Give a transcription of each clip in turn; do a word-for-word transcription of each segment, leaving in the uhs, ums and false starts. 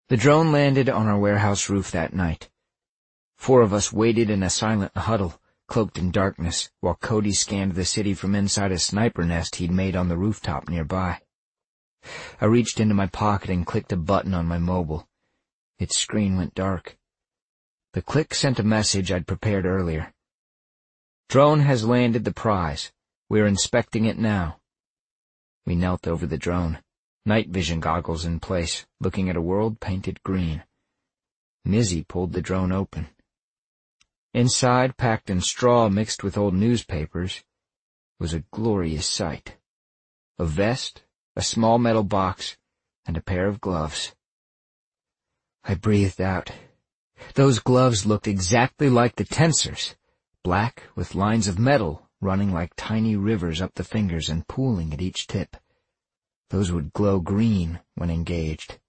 The drone landed on our warehouse roof that night. Four of us waited in a silent huddle, cloaked in darkness, while Cody scanned the city from inside a sniper nest he'd made on the rooftop nearby. I reached into my pocket and clicked a button on my mobile. Its screen went dark. The click sent a message I'd prepared earlier. Drone has landed the prize. We're inspecting it now. We knelt over the drone, night vision goggles in place, looking at a world painted green. Mizzy pulled the drone open. Inside, packed in straw mixed with old newspapers, was a glorious sight. A vest, a small metal box, and a pair of gloves. I breathed out. Those gloves looked exactly like the Tensor's, black with lines of metal running like tiny rivers up the fingers and pooling at each tip. Those would glow green when engaged.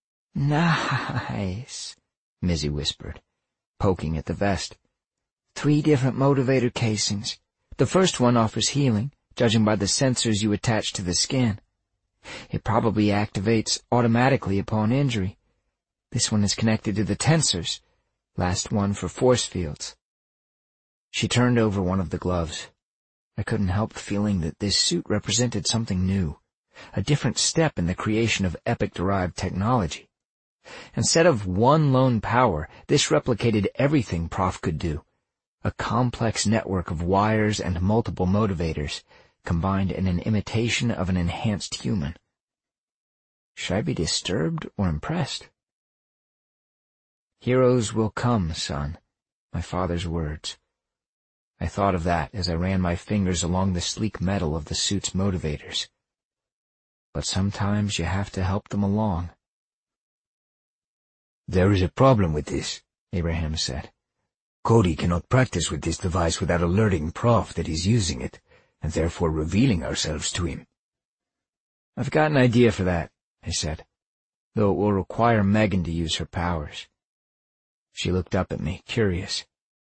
"Nice," Mizzy whispered, poking at the vest. "Three different motivator casings. The first one offers healing, judging by the sensors you attach to the skin. It probably activates automatically upon injury. This one is connected to the Tensors, last one for force fields." She turned over one of the gloves. I couldn't help feeling that this suit represented something new, a different step in the creation of epic-derived technology. Instead of one lone power, this replicated everything Prof could do, a complex network of wires and multiple motivators, combined in an imitation of an enhanced human. Should I be disturbed or impressed? "Heroes will come, son," my father's words. I thought of that as I ran my fingers along the sleek metal of the suit's motivators. But sometimes you have to help them along. "There is a problem with this," Abraham said. "Cody cannot practice with this device without alerting Prof that he's using it, and therefore revealing ourselves to him." "I've got an idea for that," I said, "though it will require Megan to use her powers." She looked up at me, curious.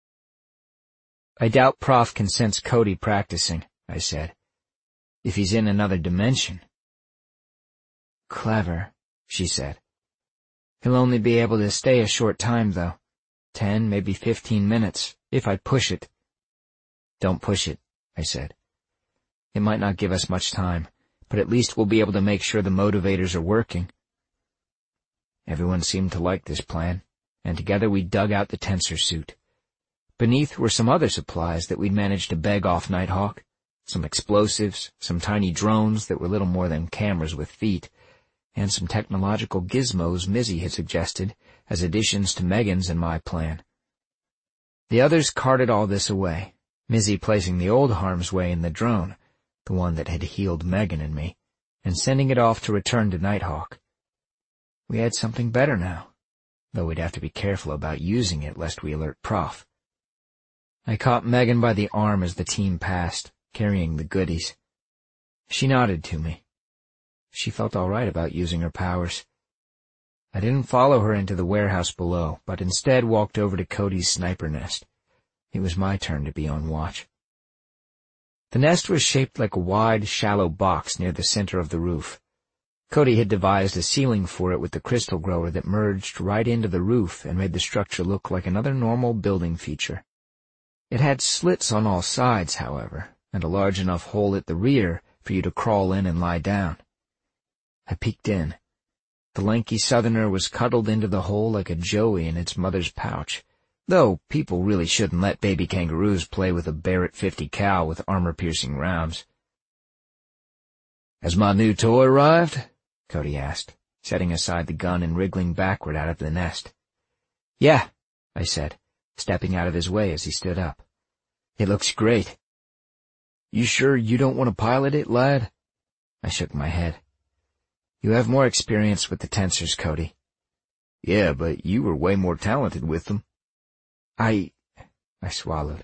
"I doubt Prof can sense Cody practicing," I said. "If he's in another dimension." "Clever," she said. "He'll only be able to stay a short time, though. Ten, maybe fifteen minutes, if I push it." "Don't push it," I said. "It might not give us much time, but at least we'll be able to make sure the motivators are working." Everyone seemed to like this plan, and together we dug out the tensor suit. Beneath were some other supplies that we'd managed to beg off Nighthawk, some explosives, some tiny drones that were little more than cameras with feet, and some technological gizmos Mizzy had suggested as additions to Megan's and my plan. The others carted all this away, Mizzy placing the old harm's way in the drone, the one that had healed Megan and me, and sending it off to return to Nighthawk. We had something better now, though we'd have to be careful about using it lest we alert Prof. I caught Megan by the arm as the team passed, carrying the goodies. She nodded to me. She felt all right about using her powers. I didn't follow her into the warehouse below, but instead walked over to Cody's sniper nest. It was my turn to be on watch. The nest was shaped like a wide, shallow box near the center of the roof. Cody had devised a ceiling for it with the crystal grower that merged right into the roof and made the structure look like another normal building feature. It had slits on all sides, however, and a large enough hole at the rear for you to crawl in and lie down. I peeked in. The lanky southerner was cuddled into the hole like a joey in its mother's pouch, though people really shouldn't let baby kangaroos play with a Barrett fifty cal with armor-piercing rounds. "Has my new toy arrived?" Cody asked, setting aside the gun and wriggling backward out of the nest. "Yeah," I said, stepping out of his way as he stood up. "It looks great." "You sure you don't want to pilot it, lad?" I shook my head. "You have more experience with the tensors, Cody." "Yeah, but you were way more talented with them." I... I swallowed.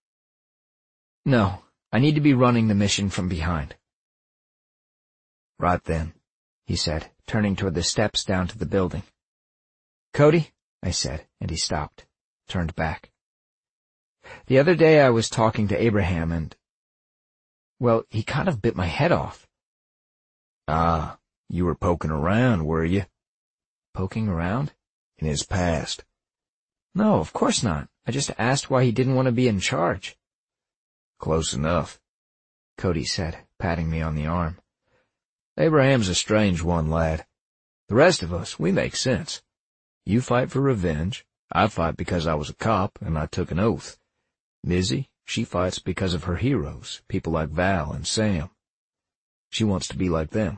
"No, I need to be running the mission from behind." "Right then," he said, turning toward the steps down to the building. "Cody," I said, and he stopped, turned back. "The other day I was talking to Abraham and... well, he kind of bit my head off." "Ah, you were poking around, were you?" Poking around? In his past. No, of course not. I just asked why he didn't want to be in charge. Close enough, Cody said, patting me on the arm. Abraham's a strange one, lad. The rest of us, we make sense. You fight for revenge. I fight because I was a cop and I took an oath. Mizzy, she fights because of her heroes, people like Val and Sam. She wants to be like them.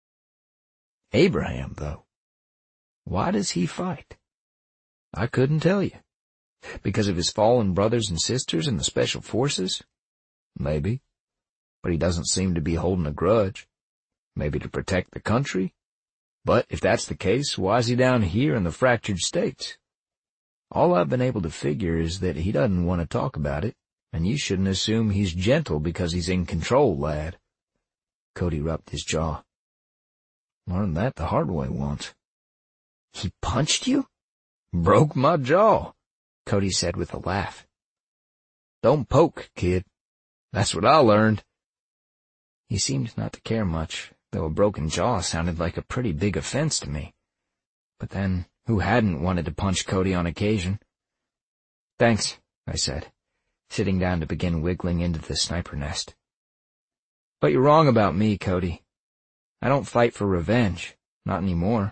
Abraham, though. Why does he fight? I couldn't tell you. Because of his fallen brothers and sisters in the special forces? Maybe. But he doesn't seem to be holding a grudge. Maybe to protect the country? But if that's the case, why is he down here in the fractured states? All I've been able to figure is that he doesn't want to talk about it, and you shouldn't assume he's gentle because he's in control, lad. Cody rubbed his jaw. Learned that the hard way once. He punched you? Broke my jaw, Cody said with a laugh. Don't poke, kid. That's what I learned. He seemed not to care much, though a broken jaw sounded like a pretty big offense to me. But then, who hadn't wanted to punch Cody on occasion? Thanks, I said, sitting down to begin wiggling into the sniper nest. But you're wrong about me, Cody. I don't fight for revenge, not anymore.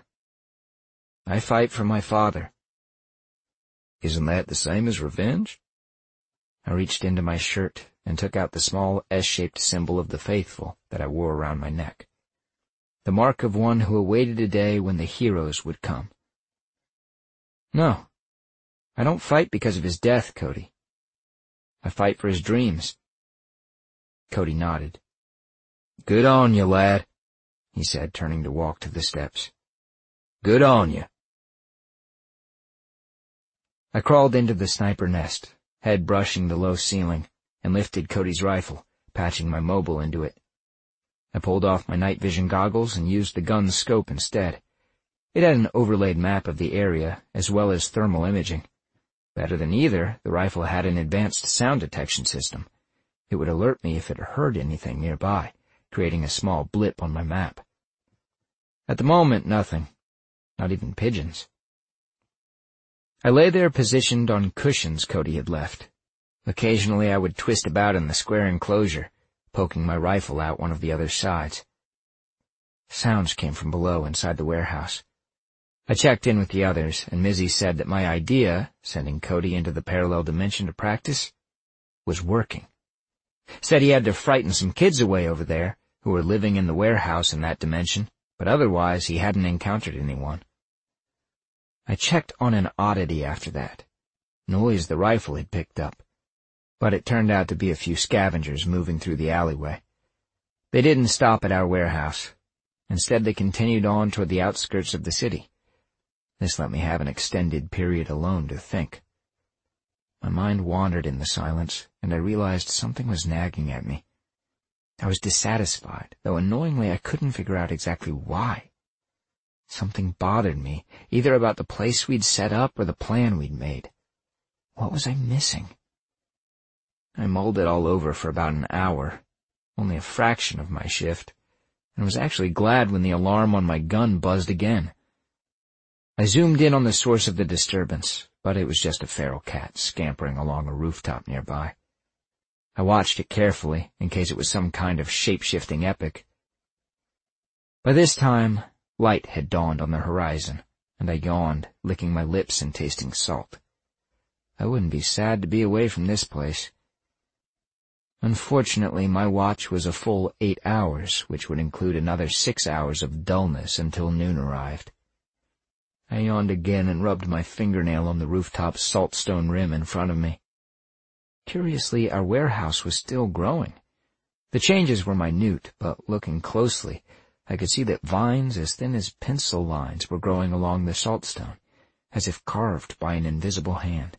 I fight for my father. Isn't that the same as revenge? I reached into my shirt and took out the small S-shaped symbol of the faithful that I wore around my neck. The mark of one who awaited a day when the heroes would come. No, I don't fight because of his death, Cody. I fight for his dreams. Cody nodded. Good on you, lad, he said, turning to walk to the steps. Good on you. I crawled into the sniper nest, head brushing the low ceiling, and lifted Cody's rifle, patching my mobile into it. I pulled off my night vision goggles and used the gun's scope instead. It had an overlaid map of the area, as well as thermal imaging. Better than either, the rifle had an advanced sound detection system. It would alert me if it heard anything nearby, creating a small blip on my map. At the moment, nothing. Not even pigeons. I lay there positioned on cushions Cody had left. Occasionally I would twist about in the square enclosure, poking my rifle out one of the other sides. Sounds came from below inside the warehouse. I checked in with the others, and Mizzy said that my idea, sending Cody into the parallel dimension to practice, was working. Said he had to frighten some kids away over there, who were living in the warehouse in that dimension, but otherwise he hadn't encountered anyone. I checked on an oddity after that. Noise the rifle had picked up. But it turned out to be a few scavengers moving through the alleyway. They didn't stop at our warehouse. Instead, they continued on toward the outskirts of the city. This let me have an extended period alone to think. My mind wandered in the silence, and I realized something was nagging at me. I was dissatisfied, though annoyingly I couldn't figure out exactly why. Something bothered me, either about the place we'd set up or the plan we'd made. What was I missing? I mulled it all over for about an hour, only a fraction of my shift, and was actually glad when the alarm on my gun buzzed again. I zoomed in on the source of the disturbance, but it was just a feral cat scampering along a rooftop nearby. I watched it carefully, in case it was some kind of shape-shifting epic. By this time, light had dawned on the horizon, and I yawned, licking my lips and tasting salt. I wouldn't be sad to be away from this place. Unfortunately, my watch was a full eight hours, which would include another six hours of dullness until noon arrived. I yawned again and rubbed my fingernail on the rooftop's saltstone rim in front of me. Curiously, our warehouse was still growing. The changes were minute, but looking closely, I could see that vines as thin as pencil lines were growing along the saltstone, as if carved by an invisible hand.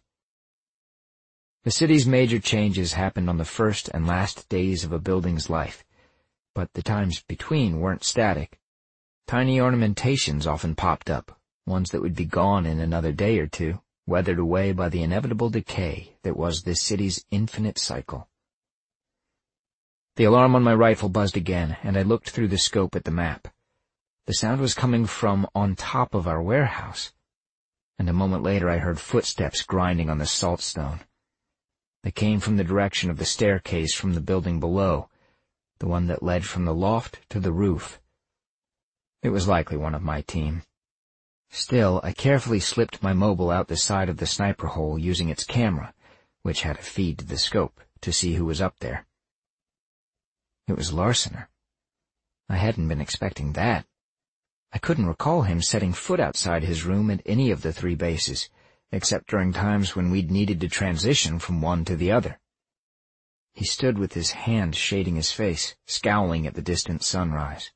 The city's major changes happened on the first and last days of a building's life, but the times between weren't static. Tiny ornamentations often popped up, ones that would be gone in another day or two, weathered away by the inevitable decay that was this city's infinite cycle. The alarm on my rifle buzzed again, and I looked through the scope at the map. The sound was coming from on top of our warehouse, and a moment later I heard footsteps grinding on the saltstone. They came from the direction of the staircase from the building below, the one that led from the loft to the roof. It was likely one of my team. Still, I carefully slipped my mobile out the side of the sniper hole using its camera, which had a feed to the scope, to see who was up there. It was Larsener. I hadn't been expecting that. I couldn't recall him setting foot outside his room at any of the three bases, except during times when we'd needed to transition from one to the other. He stood with his hand shading his face, scowling at the distant sunrise.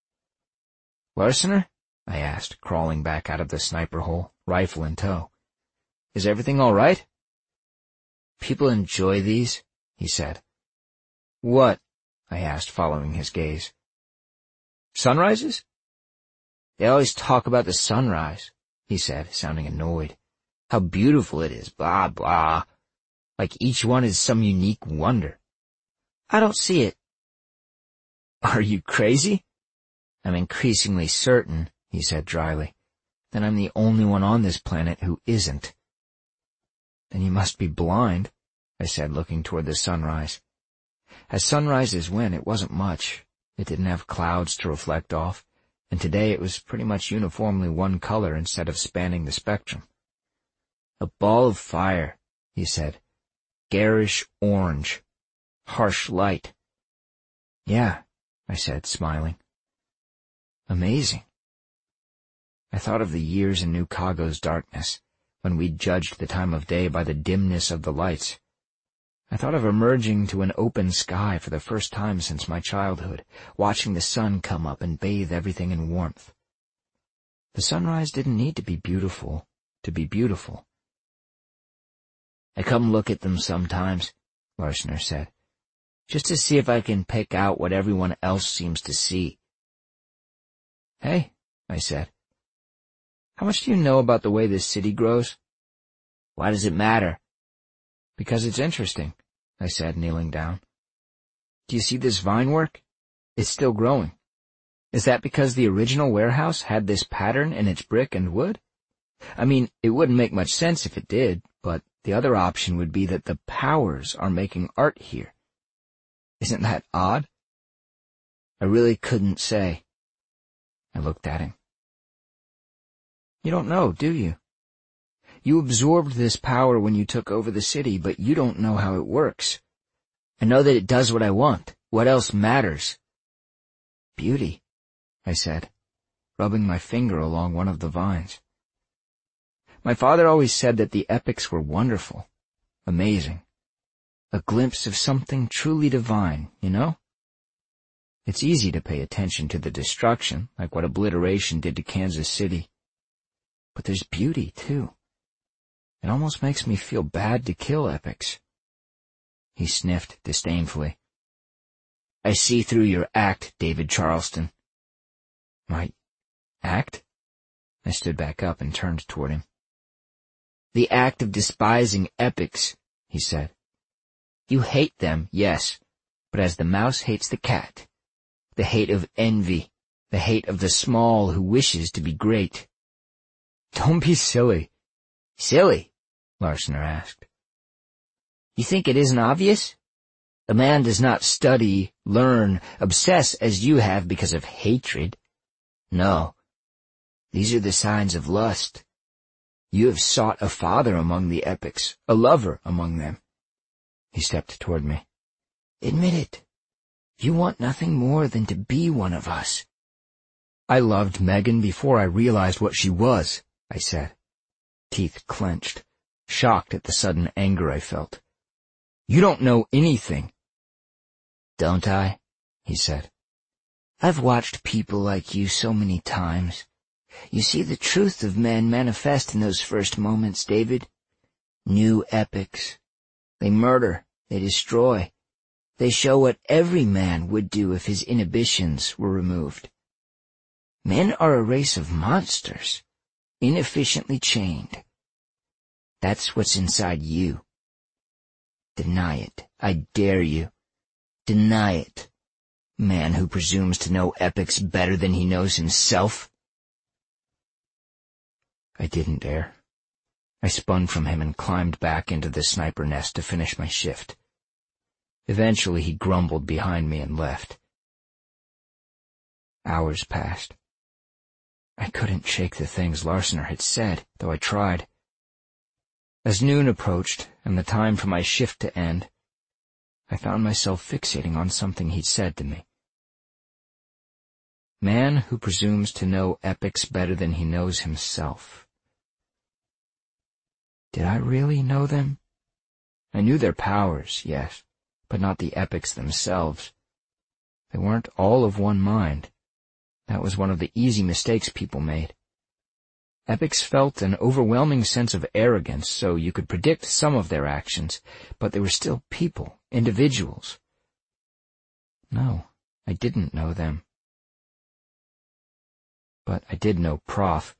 "Larsener?" I asked, crawling back out of the sniper hole, rifle in tow. "Is everything all right?" "People enjoy these," he said. "What?" I asked, following his gaze. "Sunrises?" "They always talk about the sunrise," he said, sounding annoyed. "How beautiful it is, blah, blah. Like each one is some unique wonder. I don't see it." "Are you crazy?" "I'm increasingly certain," he said dryly, "that I'm the only one on this planet who isn't." "Then you must be blind," I said, looking toward the sunrise. As sunrises went, it wasn't much. It didn't have clouds to reflect off, and today it was pretty much uniformly one color instead of spanning the spectrum. "A ball of fire," he said. "Garish orange. Harsh light." "Yeah," I said, smiling. "Amazing." I thought of the years in New Cago's darkness, when we'd judged the time of day by the dimness of the lights. I thought of emerging to an open sky for the first time since my childhood, watching the sun come up and bathe everything in warmth. The sunrise didn't need to be beautiful to be beautiful. "I come look at them sometimes," Larsener said, "just to see if I can pick out what everyone else seems to see." "Hey," I said, "how much do you know about the way this city grows?" "Why does it matter?" "Because it's interesting," I said, kneeling down. "Do you see this vine work? It's still growing. Is that because the original warehouse had this pattern in its brick and wood? I mean, it wouldn't make much sense if it did, but the other option would be that the powers are making art here. Isn't that odd?" I really couldn't say. I looked at him. "You don't know, do you? You absorbed this power when you took over the city, but you don't know how it works. I know that it does what I want. What else matters?" "Beauty," I said, rubbing my finger along one of the vines. "My father always said that the epics were wonderful, amazing. A glimpse of something truly divine, you know? It's easy to pay attention to the destruction, like what obliteration did to Kansas City. But there's beauty, too. It almost makes me feel bad to kill epics." He sniffed disdainfully. "I see through your act, David Charleston." "My act?" I stood back up and turned toward him. "The act of despising epics," he said. "You hate them, yes, but as the mouse hates the cat. The hate of envy, the hate of the small who wishes to be great." "Don't be silly." "Silly?" Larsener asked. "You think it isn't obvious? A man does not study, learn, obsess as you have because of hatred. No. These are the signs of lust. You have sought a father among the epics, a lover among them." He stepped toward me. "Admit it. You want nothing more than to be one of us." "I loved Megan before I realized what she was," I said, teeth clenched, shocked at the sudden anger I felt. "You don't know anything." "Don't I?" he said. "I've watched people like you so many times. You see the truth of men manifest in those first moments, David. New epics. They murder, they destroy. They show what every man would do if his inhibitions were removed. Men are a race of monsters, inefficiently chained. That's what's inside you. Deny it. I dare you. Deny it. Man who presumes to know epics better than he knows himself? I didn't dare. I spun from him and climbed back into the sniper nest to finish my shift. Eventually he grumbled behind me and left. Hours passed. I couldn't shake the things Larsener had said, though I tried. As noon approached and the time for my shift to end, I found myself fixating on something he'd said to me. Man who presumes to know epics better than he knows himself. Did I really know them? I knew their powers, yes, but not the epics themselves. They weren't all of one mind. That was one of the easy mistakes people made. Epics felt an overwhelming sense of arrogance, so you could predict some of their actions, but they were still people, individuals. No, I didn't know them. But I did know Prof.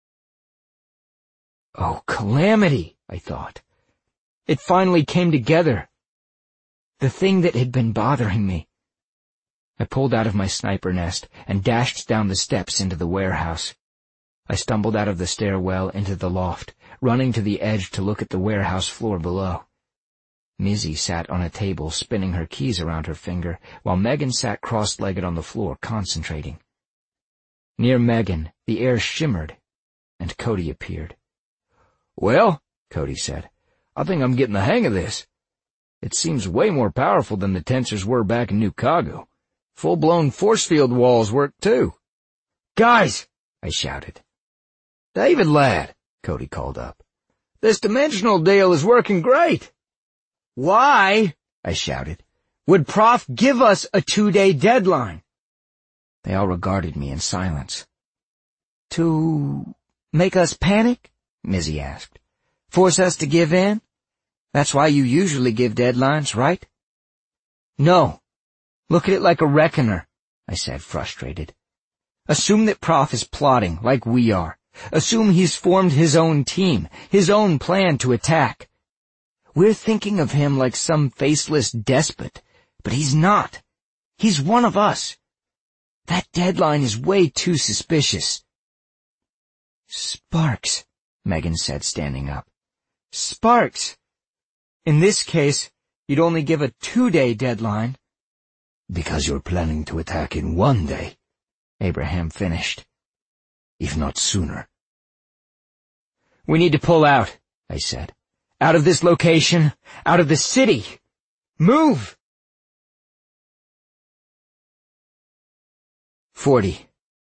Oh, calamity, I thought. It finally came together. The thing that had been bothering me. I pulled out of my sniper nest and dashed down the steps into the warehouse. I stumbled out of the stairwell into the loft, running to the edge to look at the warehouse floor below. Mizzy sat on a table spinning her keys around her finger, while Megan sat cross-legged on the floor concentrating. Near Megan, the air shimmered, and Cody appeared. "Well," Cody said, "I think I'm getting the hang of this. It seems way more powerful than the tensors were back in New Cago. Full-blown force field walls work too." "Guys!" I shouted. "David, lad," Cody called up. "This dimensional deal is working great." "Why," I shouted, "would Prof give us a two-day deadline?" They all regarded me in silence. "To make us panic?" Mizzy asked. "Force us to give in? That's why you usually give deadlines, right?" "No. Look at it like a reckoner," I said, frustrated. "Assume that Prof is plotting, like we are. Assume he's formed his own team, his own plan to attack. We're thinking of him like some faceless despot, but he's not. He's one of us. That deadline is way too suspicious." "Sparks," Megan said, standing up. "Sparks! In this case, you'd only give a two-day deadline." "Because you're planning to attack in one day," Abraham finished. "If not sooner." "We need to pull out," I said. "Out of this location, out of the city. Move!" Forty.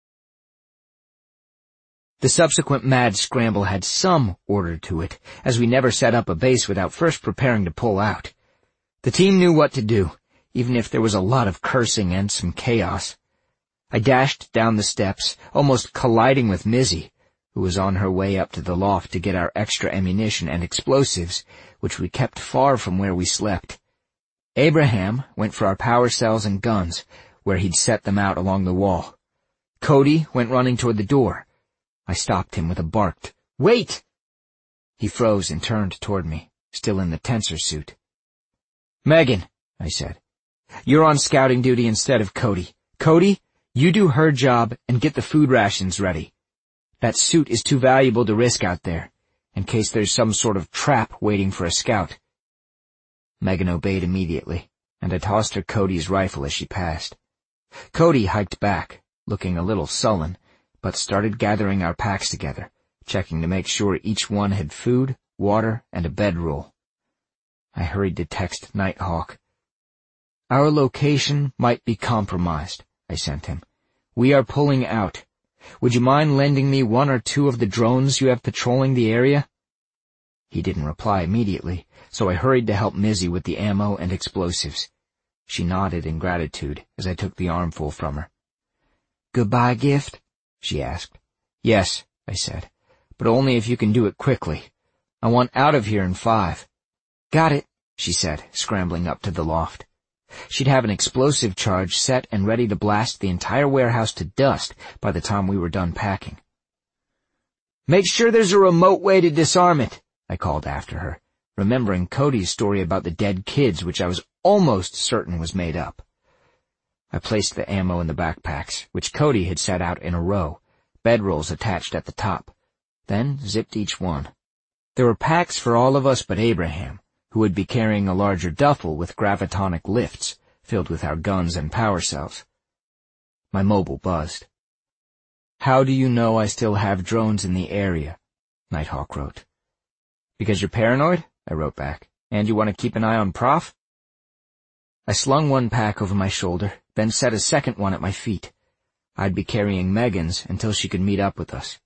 The subsequent mad scramble had some order to it, as we never set up a base without first preparing to pull out. The team knew what to do, even if there was a lot of cursing and some chaos. I dashed down the steps, almost colliding with Mizzy, who was on her way up to the loft to get our extra ammunition and explosives, which we kept far from where we slept. Abraham went for our power cells and guns, where he'd set them out along the wall. Cody went running toward the door. I stopped him with a barked, "Wait!" He froze and turned toward me, still in the tensor suit. "Megan," I said, "you're on scouting duty instead of Cody. Cody, you do her job and get the food rations ready. That suit is too valuable to risk out there, in case there's some sort of trap waiting for a scout." Megan obeyed immediately, and I tossed her Cody's rifle as she passed. Cody hiked back, looking a little sullen, but started gathering our packs together, checking to make sure each one had food, water, and a bedroll. I hurried to text Nighthawk. "Our location might be compromised," I sent him. "We are pulling out. Would you mind lending me one or two of the drones you have patrolling the area?" He didn't reply immediately, so I hurried to help Mizzy with the ammo and explosives. She nodded in gratitude as I took the armful from her. "Goodbye gift?" she asked. "Yes," I said, "but only if you can do it quickly. I want out of here in five." "Got it," she said, scrambling up to the loft. She'd have an explosive charge set and ready to blast the entire warehouse to dust by the time we were done packing. "Make sure there's a remote way to disarm it," I called after her, remembering Cody's story about the dead kids, which I was almost certain was made up. I placed the ammo in the backpacks, which Cody had set out in a row, bedrolls attached at the top, then zipped each one. There were packs for all of us but Abraham, who would be carrying a larger duffel with gravitonic lifts, filled with our guns and power cells. My mobile buzzed. "How do you know I still have drones in the area?" Nighthawk wrote. "Because you're paranoid?" I wrote back. "And you want to keep an eye on Prof?" I slung one pack over my shoulder, then set a second one at my feet. I'd be carrying Megan's until she could meet up with us.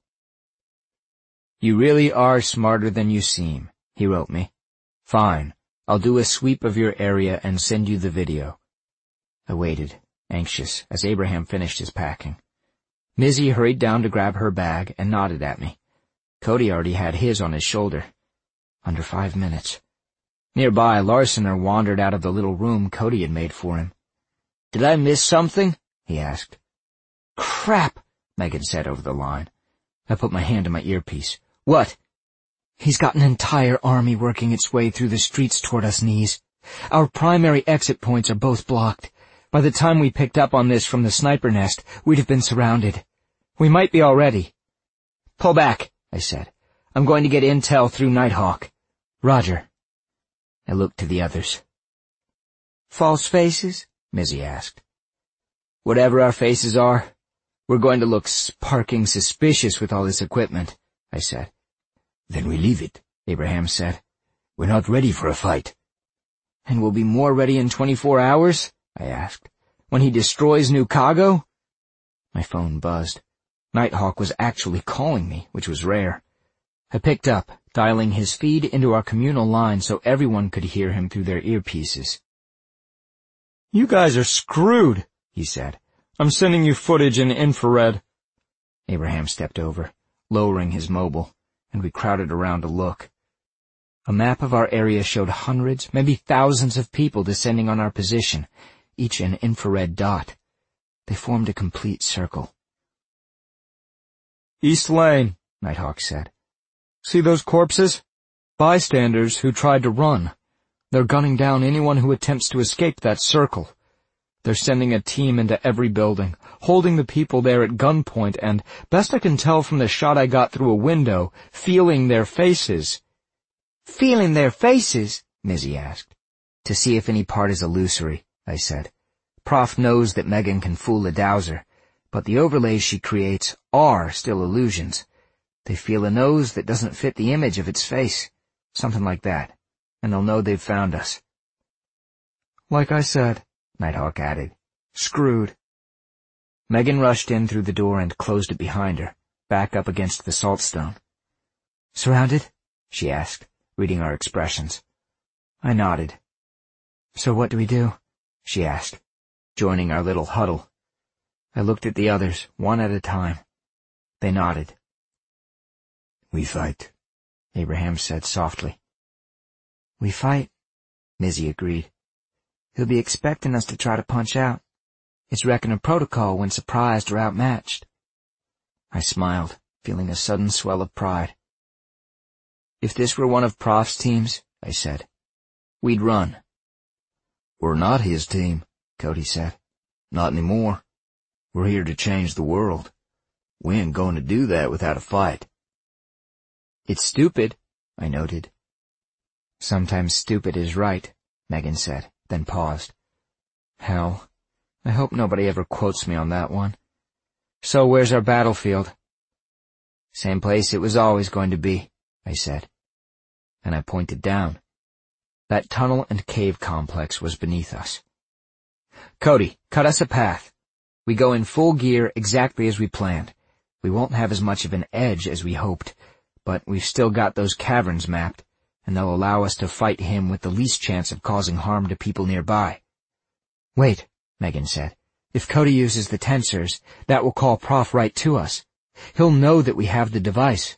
"You really are smarter than you seem," he wrote me. "Fine. I'll do a sweep of your area and send you the video." I waited, anxious, as Abraham finished his packing. Mizzy hurried down to grab her bag and nodded at me. Cody already had his on his shoulder. Under five minutes. Nearby, Larsener wandered out of the little room Cody had made for him. "Did I miss something?" he asked. "Crap," Megan said over the line. I put my hand to my earpiece. "What?" "He's got an entire army working its way through the streets toward us, Knees. Our primary exit points are both blocked. By the time we picked up on this from the sniper nest, we'd have been surrounded. We might be already." "Pull back," I said. "I'm going to get intel through Nighthawk." "Roger." I looked to the others. "False faces?" Mizzy asked. "Whatever our faces are, we're going to look sparking suspicious with all this equipment," I said. "Then we leave it," Abraham said. "We're not ready for a fight." "And we'll be more ready in twenty-four hours?" I asked. "When he destroys New Cago?" My phone buzzed. Nighthawk was actually calling me, which was rare. I picked up, dialing his feed into our communal line so everyone could hear him through their earpieces. "You guys are screwed," he said. "I'm sending you footage in infrared." Abraham stepped over, lowering his mobile, and we crowded around to look. A map of our area showed hundreds, maybe thousands of people descending on our position, each an infrared dot. They formed a complete circle. "East Lane," Nighthawk said. "See those corpses? Bystanders who tried to run. They're gunning down anyone who attempts to escape that circle. They're sending a team into every building, holding the people there at gunpoint and, best I can tell from the shot I got through a window, feeling their faces." "Feeling their faces?" Mizzy asked. "To see if any part is illusory," I said. "Prof knows that Megan can fool a dowser, but the overlays she creates are still illusions. They feel a nose that doesn't fit the image of its face, something like that, and they'll know they've found us." "Like I said," Nighthawk added. "Screwed." Megan rushed in through the door and closed it behind her, back up against the saltstone. "Surrounded?" she asked, reading our expressions. I nodded. "So what do we do?" she asked, joining our little huddle. I looked at the others, one at a time. They nodded. "We fight," Abraham said softly. "We fight," Mizzy agreed. "He'll be expecting us to try to punch out. It's reckon a protocol when surprised or outmatched." I smiled, feeling a sudden swell of pride. "If this were one of Prof's teams," I said, "we'd run." "We're not his team," Cody said. "Not anymore. We're here to change the world. We ain't going to do that without a fight." "It's stupid," I noted. "Sometimes stupid is right," Megan said, then paused. "Hell, I hope nobody ever quotes me on that one. So where's our battlefield?" "Same place it was always going to be," I said. And I pointed down. That tunnel and cave complex was beneath us. "Cody, cut us a path. We go in full gear exactly as we planned. We won't have as much of an edge as we hoped, but we've still got those caverns mapped, and they'll allow us to fight him with the least chance of causing harm to people nearby." "Wait," Megan said. "If Cody uses the tensors, that will call Prof right to us. He'll know that we have the device."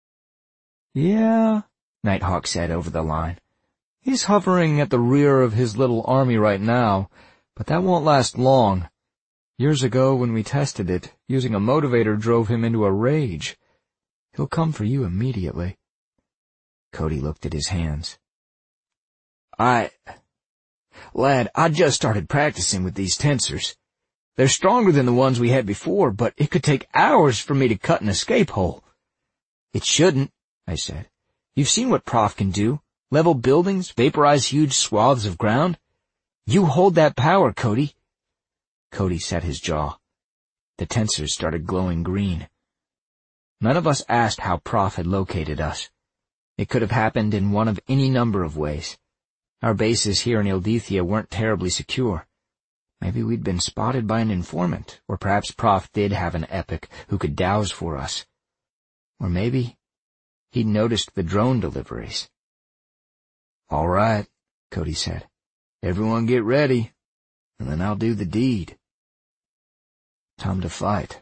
"Yeah," Nighthawk said over the line. "He's hovering at the rear of his little army right now, but that won't last long. Years ago, when we tested it, using a motivator drove him into a rage. He'll come for you immediately." Cody looked at his hands. I... Lad, I just started practicing with these tensors. They're stronger than the ones we had before, but it could take hours for me to cut an escape hole." "It shouldn't," I said. "You've seen what Prof can do. Level buildings, vaporize huge swaths of ground. You hold that power, Cody." Cody set his jaw. The tensors started glowing green. None of us asked how Prof had located us. It could have happened in one of any number of ways. Our bases here in Ildethia weren't terribly secure. Maybe we'd been spotted by an informant, or perhaps Prof did have an epic who could douse for us. Or maybe he'd noticed the drone deliveries. "All right," Cody said. "Everyone get ready, and then I'll do the deed. Time to fight."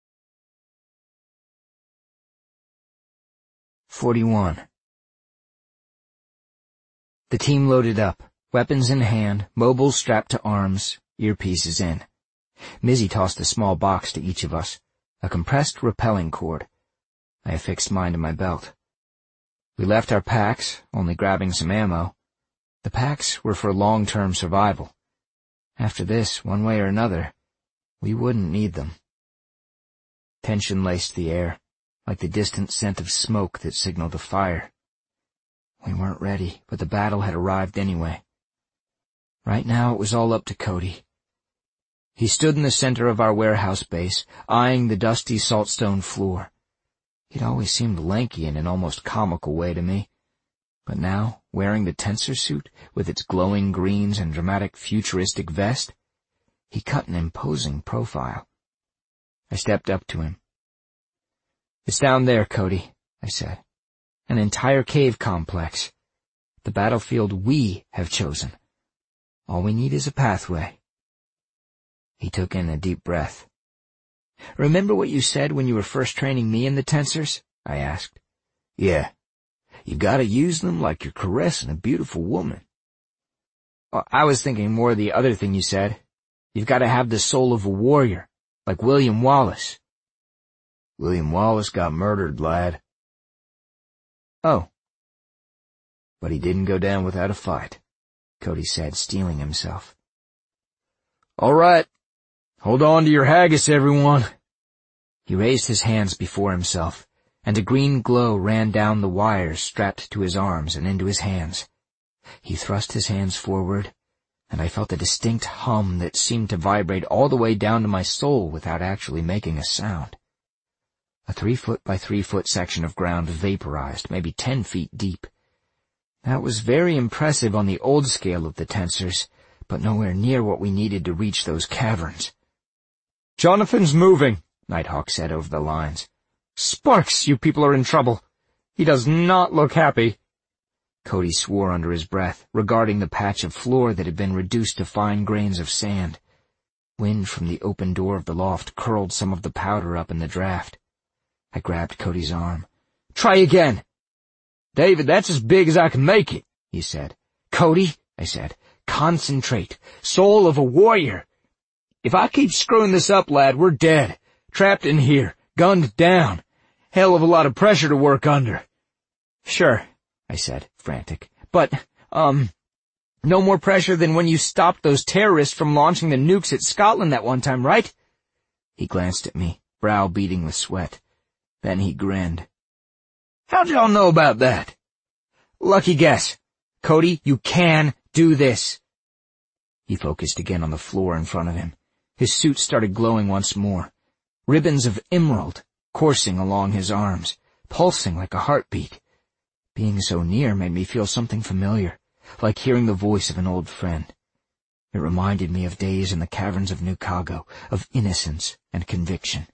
forty-one. The team loaded up, weapons in hand, mobiles strapped to arms, earpieces in. Mizzy tossed a small box to each of us, a compressed rappelling cord. I affixed mine to my belt. We left our packs, only grabbing some ammo. The packs were for long-term survival. After this, one way or another, we wouldn't need them. Tension laced the air, like the distant scent of smoke that signaled a fire. We weren't ready, but the battle had arrived anyway. Right now it was all up to Cody. He stood in the center of our warehouse base, eyeing the dusty saltstone floor. He'd always seemed lanky in an almost comical way to me. But now, wearing the tensor suit, with its glowing greens and dramatic futuristic vest, he cut an imposing profile. I stepped up to him. "It's down there, Cody," I said. "An entire cave complex. The battlefield we have chosen. All we need is a pathway." He took in a deep breath. "Remember what you said when you were first training me in the tensors?" I asked. "Yeah. You gotta use them like you're caressing a beautiful woman." Well, I was thinking more of the other thing you said. You've got to have the soul of a warrior, like William Wallace. William Wallace got murdered, lad. Oh. But he didn't go down without a fight, Cody said, steeling himself. "All right. Hold on to your haggis, everyone." He raised his hands before himself, and a green glow ran down the wires strapped to his arms and into his hands. He thrust his hands forward, and I felt a distinct hum that seemed to vibrate all the way down to my soul without actually making a sound. A three-foot by three-foot section of ground vaporized, maybe ten feet deep. That was very impressive on the old scale of the tensors, but nowhere near what we needed to reach those caverns. "Jonathan's moving," Nighthawk said over the lines. "Sparks, you people are in trouble. He does not look happy." Cody swore under his breath, regarding the patch of floor that had been reduced to fine grains of sand. Wind from the open door of the loft curled some of the powder up in the draft. I grabbed Cody's arm. "Try again." "David, that's as big as I can make it," he said. "Cody," I said, "concentrate. Soul of a warrior." "If I keep screwing this up, lad, we're dead. Trapped in here, gunned down. Hell of a lot of pressure to work under." "Sure," I said, frantic. "But, um, no more pressure than when you stopped those terrorists from launching the nukes at Scotland that one time, right?" He glanced at me, brow beading with sweat. Then he grinned. "How'd y'all know about that?" "Lucky guess. Cody, you can do this." He focused again on the floor in front of him. His suit started glowing once more. Ribbons of emerald coursing along his arms, pulsing like a heartbeat. Being so near made me feel something familiar, like hearing the voice of an old friend. It reminded me of days in the caverns of New Cago, of innocence and conviction.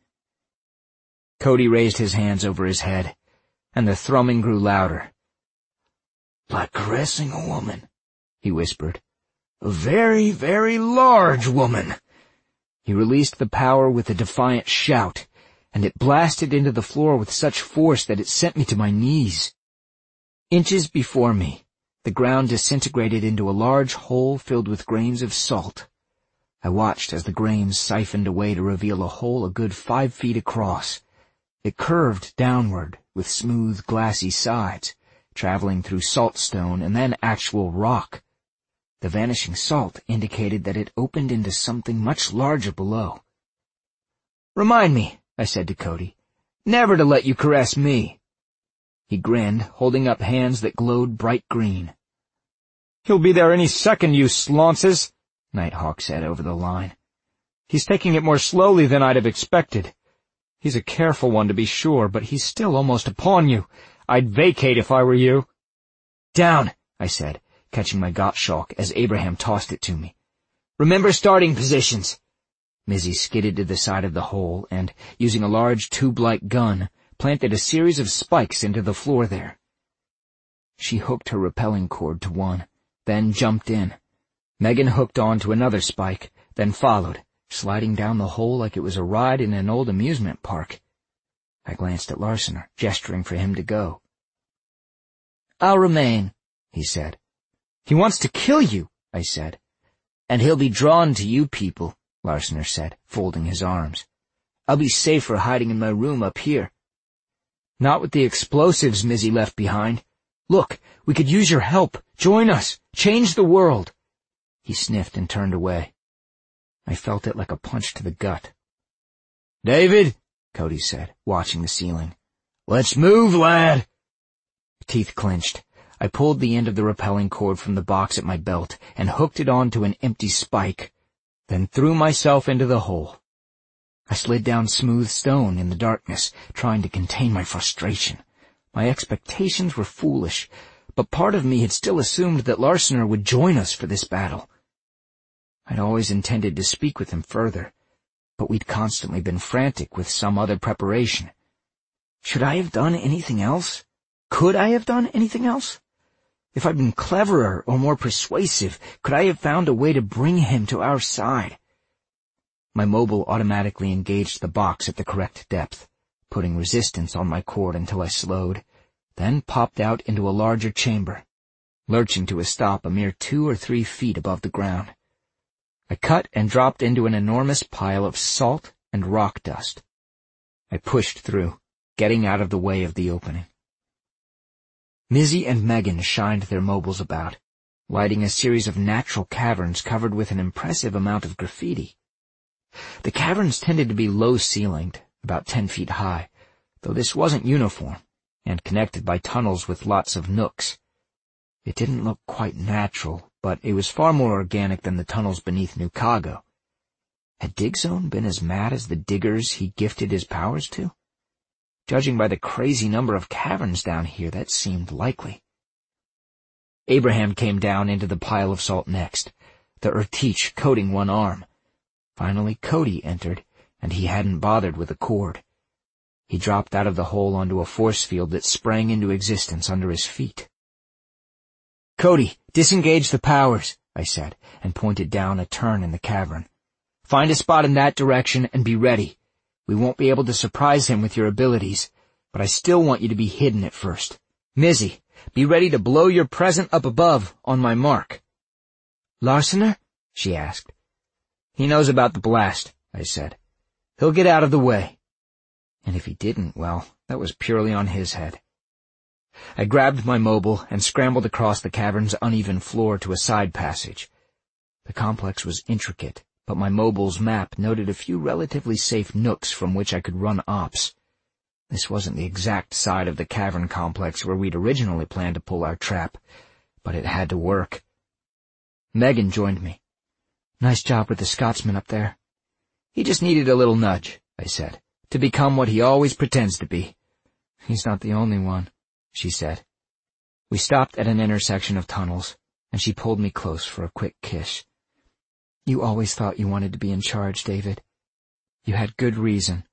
Cody raised his hands over his head, and the thrumming grew louder. "Like caressing a woman," he whispered. "A very, very large woman." He released the power with a defiant shout, and it blasted into the floor with such force that it sent me to my knees. Inches before me, the ground disintegrated into a large hole filled with grains of salt. I watched as the grains siphoned away to reveal a hole a good five feet across. It curved downward with smooth, glassy sides, traveling through saltstone and then actual rock. The vanishing salt indicated that it opened into something much larger below. "Remind me," I said to Cody, "never to let you caress me." He grinned, holding up hands that glowed bright green. "He'll be there any second, you slaunces," Nighthawk said over the line. "He's taking it more slowly than I'd have expected. He's a careful one, to be sure, but he's still almost upon you. I'd vacate if I were you." "Down," I said, catching my Gottschalk as Abraham tossed it to me. "Remember starting positions." Mizzy skidded to the side of the hole and, using a large tube-like gun, planted a series of spikes into the floor there. She hooked her rappelling cord to one, then jumped in. Megan hooked on to another spike, then followed, sliding down the hole like it was a ride in an old amusement park. I glanced at Larsener, gesturing for him to go. "I'll remain," he said. "He wants to kill you," I said. "And he'll be drawn to you people," Larsener said, folding his arms. "I'll be safer hiding in my room up here." "Not with the explosives Mizzy left behind. Look, we could use your help. Join us. Change the world." He sniffed and turned away. I felt it like a punch to the gut. "David," Cody said, watching the ceiling. "Let's move, lad." Teeth clenched. I pulled the end of the rappelling cord from the box at my belt and hooked it onto an empty spike, then threw myself into the hole. I slid down smooth stone in the darkness, trying to contain my frustration. My expectations were foolish, but part of me had still assumed that Larsener would join us for this battle. I'd always intended to speak with him further, but we'd constantly been frantic with some other preparation. Should I have done anything else? Could I have done anything else? If I'd been cleverer or more persuasive, could I have found a way to bring him to our side? My mobile automatically engaged the box at the correct depth, putting resistance on my cord until I slowed, then popped out into a larger chamber, lurching to a stop a mere two or three feet above the ground. I cut and dropped into an enormous pile of salt and rock dust. I pushed through, getting out of the way of the opening. Mizzy and Megan shined their mobiles about, lighting a series of natural caverns covered with an impressive amount of graffiti. The caverns tended to be low-ceilinged, about ten feet high, though this wasn't uniform, and connected by tunnels with lots of nooks. It didn't look quite natural, but it was far more organic than the tunnels beneath New Cago. Had Digzone been as mad as the diggers he gifted his powers to? Judging by the crazy number of caverns down here, that seemed likely. Abraham came down into the pile of salt next, the Urteach coating one arm. Finally Cody entered, and he hadn't bothered with a cord. He dropped out of the hole onto a force field that sprang into existence under his feet. "Cody, disengage the powers," I said, and pointed down a turn in the cavern. "Find a spot in that direction and be ready. We won't be able to surprise him with your abilities, but I still want you to be hidden at first. Mizzy, be ready to blow your present up above on my mark." "Larsener?" she asked. "He knows about the blast," I said. "He'll get out of the way." And if he didn't, well, that was purely on his head. I grabbed my mobile and scrambled across the cavern's uneven floor to a side passage. The complex was intricate, but my mobile's map noted a few relatively safe nooks from which I could run ops. This wasn't the exact side of the cavern complex where we'd originally planned to pull our trap, but it had to work. Megan joined me. "Nice job with the Scotsman up there." "He just needed a little nudge," I said, "to become what he always pretends to be." "He's not the only one," she said. We stopped at an intersection of tunnels, and she pulled me close for a quick kiss. "You always thought you wanted to be in charge, David. You had good reason."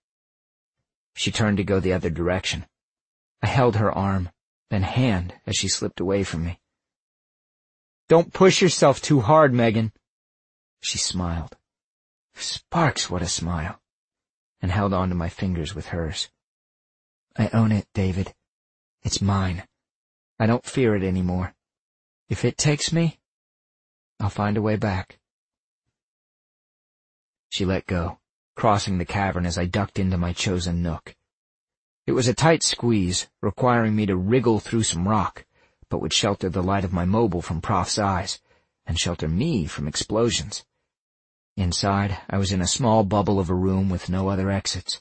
She turned to go the other direction. I held her arm, then hand as she slipped away from me. "Don't push yourself too hard, Megan." She smiled. Sparks, what a smile, and held on to my fingers with hers. "I own it, David. It's mine. I don't fear it anymore. If it takes me, I'll find a way back." She let go, crossing the cavern as I ducked into my chosen nook. It was a tight squeeze, requiring me to wriggle through some rock, but would shelter the light of my mobile from Prof's eyes. and shelter me from explosions. Inside, I was in a small bubble of a room with no other exits.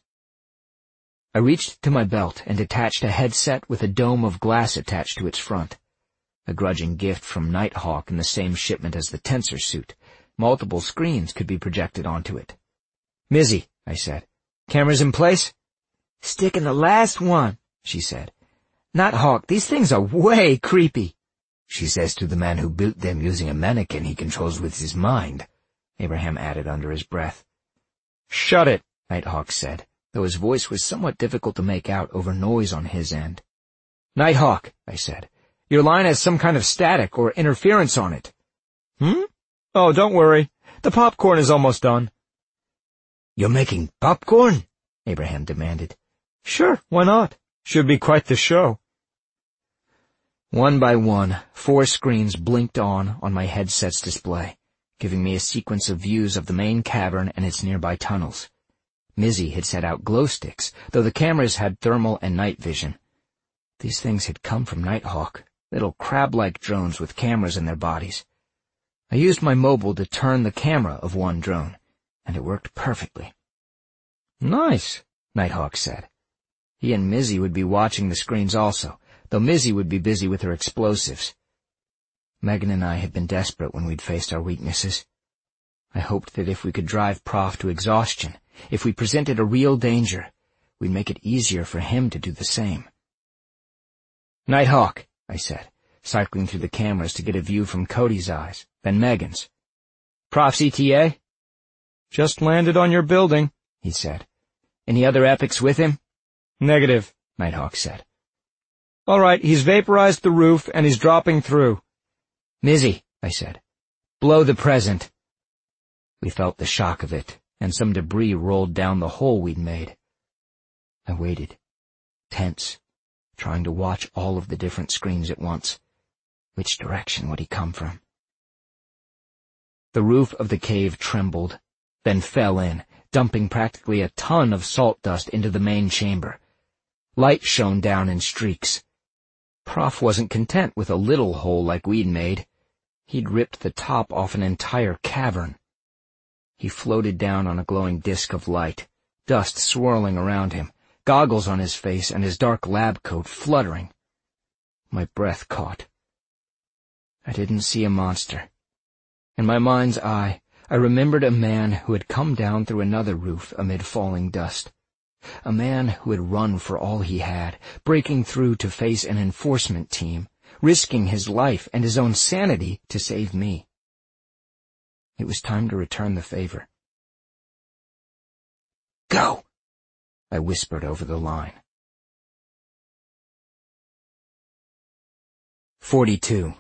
I reached to my belt and detached a headset with a dome of glass attached to its front. A grudging gift from Nighthawk in the same shipment as the tensor suit. Multiple screens could be projected onto it. "Mizzy," I said, "cameras in place?" "Stick in the last one," she said. "Nighthawk, these things are way creepy." "She says to the man who built them using a mannequin he controls with his mind," Abraham added under his breath. "Shut it," Nighthawk said, though his voice was somewhat difficult to make out over noise on his end. "Nighthawk," I said, "your line has some kind of static or interference on it." "Hmm? Oh, don't worry. The popcorn is almost done." "You're making popcorn?" Abraham demanded. "Sure, why not? Should be quite the show." One by one, four screens blinked on on my headset's display, giving me a sequence of views of the main cavern and its nearby tunnels. Mizzy had set out glow sticks, though the cameras had thermal and night vision. These things had come from Nighthawk, little crab-like drones with cameras in their bodies. I used my mobile to turn the camera of one drone, and it worked perfectly. "Nice," Nighthawk said. He and Mizzy would be watching the screens also, though Mizzy would be busy with her explosives. Megan and I had been desperate when we'd faced our weaknesses. I hoped that if we could drive Prof to exhaustion, if we presented a real danger, we'd make it easier for him to do the same. "Nighthawk," I said, cycling through the cameras to get a view from Cody's eyes, then Megan's. "Prof's E T A?" "Just landed on your building," he said. "Any other epics with him?" "Negative," Nighthawk said. "All right, he's vaporized the roof and he's dropping through." "Mizzy," I said, "blow the present." We felt the shock of it, and some debris rolled down the hole we'd made. I waited, tense, trying to watch all of the different screens at once. Which direction would he come from? The roof of the cave trembled, then fell in, dumping practically a ton of salt dust into the main chamber. Light shone down in streaks. Prof wasn't content with a little hole like we'd made. He'd ripped the top off an entire cavern. He floated down on a glowing disk of light, dust swirling around him, goggles on his face and his dark lab coat fluttering. My breath caught. I didn't see a monster. In my mind's eye, I remembered a man who had come down through another roof amid falling dust. A man who had run for all he had, breaking through to face an enforcement team, risking his life and his own sanity to save me. It was time to return the favor. "Go!" I whispered over the line. Forty-two.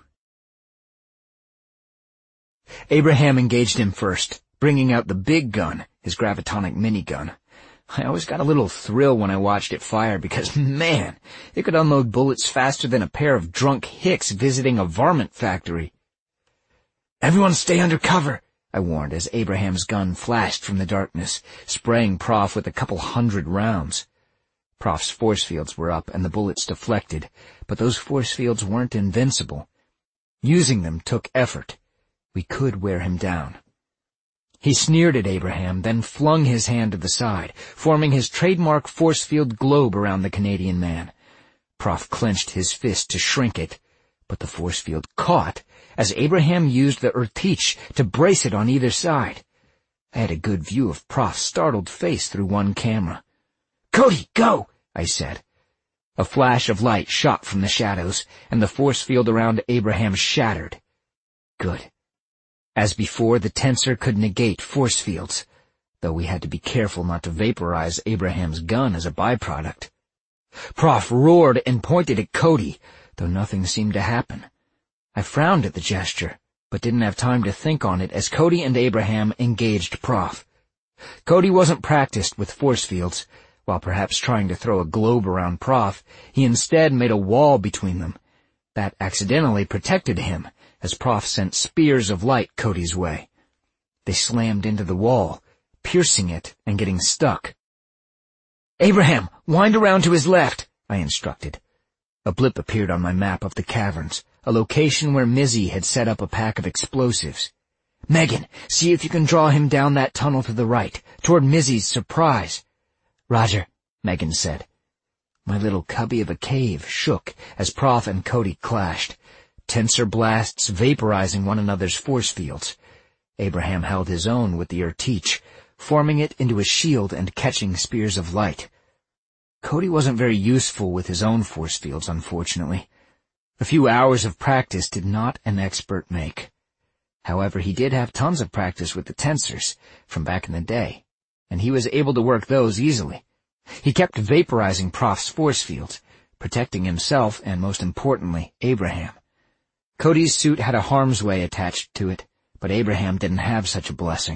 Abraham engaged him first, bringing out the big gun, his gravitonic minigun. I always got a little thrill when I watched it fire because, man, it could unload bullets faster than a pair of drunk hicks visiting a varmint factory. "Everyone stay under cover," I warned as Abraham's gun flashed from the darkness, spraying Prof with a couple hundred rounds. Prof's force fields were up and the bullets deflected, but those force fields weren't invincible. Using them took effort. We could wear him down. He sneered at Abraham, then flung his hand to the side, forming his trademark force field globe around the Canadian man. Prof clenched his fist to shrink it, but the force field caught as Abraham used the Urteach to brace it on either side. I had a good view of Prof's startled face through one camera. "Cody, go!" I said. A flash of light shot from the shadows, and the force field around Abraham shattered. Good. As before, the tensor could negate force fields, though we had to be careful not to vaporize Abraham's gun as a byproduct. Prof roared and pointed at Cody, though nothing seemed to happen. I frowned at the gesture, but didn't have time to think on it as Cody and Abraham engaged Prof. Cody wasn't practiced with force fields. While perhaps trying to throw a globe around Prof, he instead made a wall between them. That accidentally protected him, as Prof sent spears of light Cody's way. They slammed into the wall, piercing it and getting stuck. "Abraham, wind around to his left," I instructed. A blip appeared on my map of the caverns, a location where Mizzy had set up a pack of explosives. "Megan, see if you can draw him down that tunnel to the right, toward Mizzy's surprise." "Roger," Megan said. My little cubby of a cave shook as Prof and Cody clashed, tensor blasts vaporizing one another's force fields. Abraham held his own with the Urteach, forming it into a shield and catching spears of light. Cody wasn't very useful with his own force fields, unfortunately. A few hours of practice did not an expert make. However, he did have tons of practice with the tensors from back in the day, and he was able to work those easily. He kept vaporizing Prof's force fields, protecting himself and, most importantly, Abraham. Cody's suit had a harm's way attached to it, but Abraham didn't have such a blessing.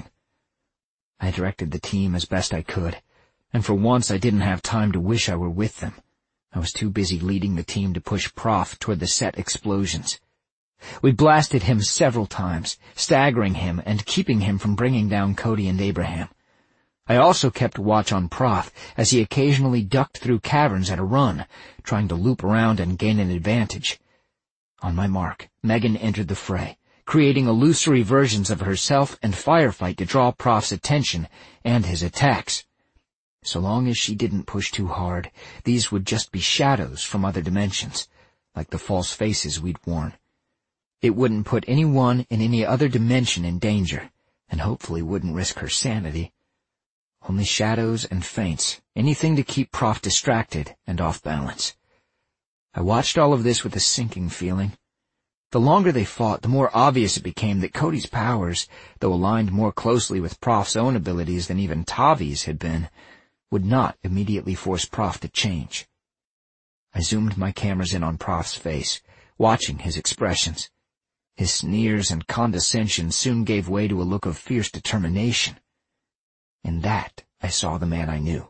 I directed the team as best I could, and for once I didn't have time to wish I were with them. I was too busy leading the team to push Prof toward the set explosions. We blasted him several times, staggering him and keeping him from bringing down Cody and Abraham. I also kept watch on Prof as he occasionally ducked through caverns at a run, trying to loop around and gain an advantage. On my mark, Megan entered the fray, creating illusory versions of herself and Firefight to draw Prof's attention and his attacks. So long as she didn't push too hard, these would just be shadows from other dimensions, like the false faces we'd worn. It wouldn't put anyone in any other dimension in danger, and hopefully wouldn't risk her sanity. Only shadows and feints, anything to keep Prof distracted and off balance. I watched all of this with a sinking feeling. The longer they fought, the more obvious it became that Cody's powers, though aligned more closely with Prof's own abilities than even Tavi's had been, would not immediately force Prof to change. I zoomed my cameras in on Prof's face, watching his expressions. His sneers and condescension soon gave way to a look of fierce determination. In that, I saw the man I knew.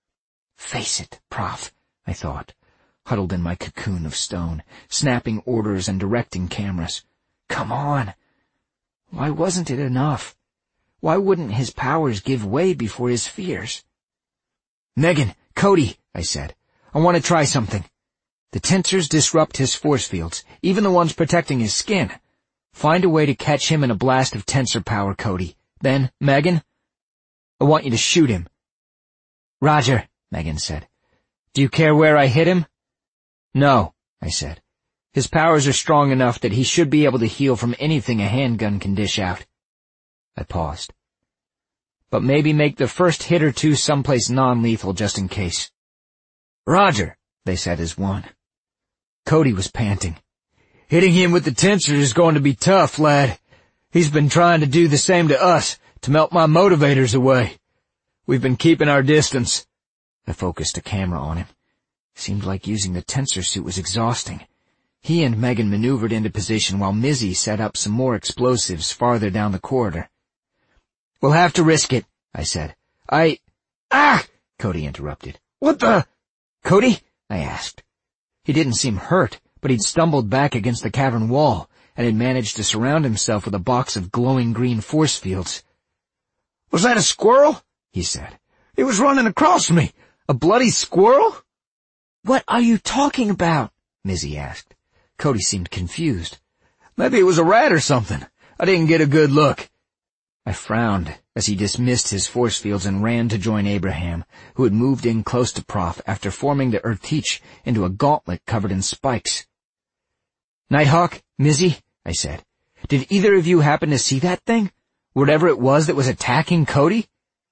"Face it, Prof," I thought, huddled in my cocoon of stone, snapping orders and directing cameras. "Come on. Why wasn't it enough? Why wouldn't his powers give way before his fears?" "Megan, Cody," I said, "I want to try something. The tensors disrupt his force fields, even the ones protecting his skin. Find a way to catch him in a blast of tensor power, Cody. Then, Megan, I want you to shoot him." "Roger," Megan said. "Do you care where I hit him?" "No," I said. "His powers are strong enough that he should be able to heal from anything a handgun can dish out." I paused. "But maybe make the first hit or two someplace non-lethal just in case." "Roger," they said as one. Cody was panting. "Hitting him with the tensor is going to be tough, lad. He's been trying to do the same to us, to melt my motivators away. We've been keeping our distance." I focused a camera on him. Seemed like using the tensor suit was exhausting. He and Megan maneuvered into position while Mizzy set up some more explosives farther down the corridor. "We'll have to risk it," I said. I... Ah! Cody interrupted. "What the—" "Cody?" I asked. He didn't seem hurt, but he'd stumbled back against the cavern wall and had managed to surround himself with a box of glowing green force fields. "Was that a squirrel?" he said. "It was running across me. A bloody squirrel?" "What are you talking about?" Mizzy asked. Cody seemed confused. "Maybe it was a rat or something. I didn't get a good look." I frowned as he dismissed his force fields and ran to join Abraham, who had moved in close to Prof after forming the Urteach into a gauntlet covered in spikes. "Nighthawk, Mizzy," I said, "did either of you happen to see that thing? Whatever it was that was attacking Cody?"